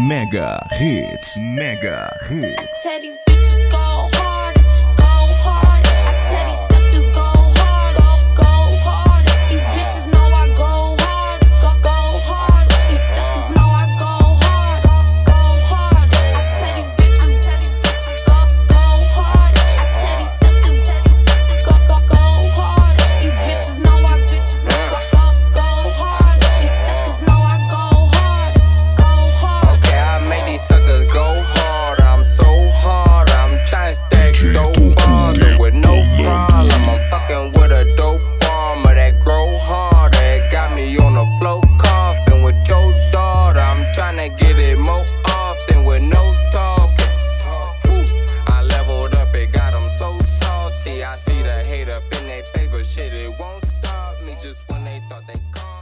Mega Hits. Mega Hits. I tell these bitches go hard, go hard. I tell these suckers go hard, go hard. These bitches know I go hard, go hard. These suckers know I go hard, go hard. I tell these bitches go hard. I tell these suckers go hard. These bitches know I go hard. These suckers know I go hard, go hard. Okay, I make these suckers go hard. I'm so hard. I'm trying to stack dope farther with no problem. I'm fucking with a dope farmer that grow harder. It got me on the floor coughing with your daughter. I'm trying to get it more often with no talking. I leveled up, it got them so salty. I see the hate up in their face, but shit, it won't stop me just when they thought they caught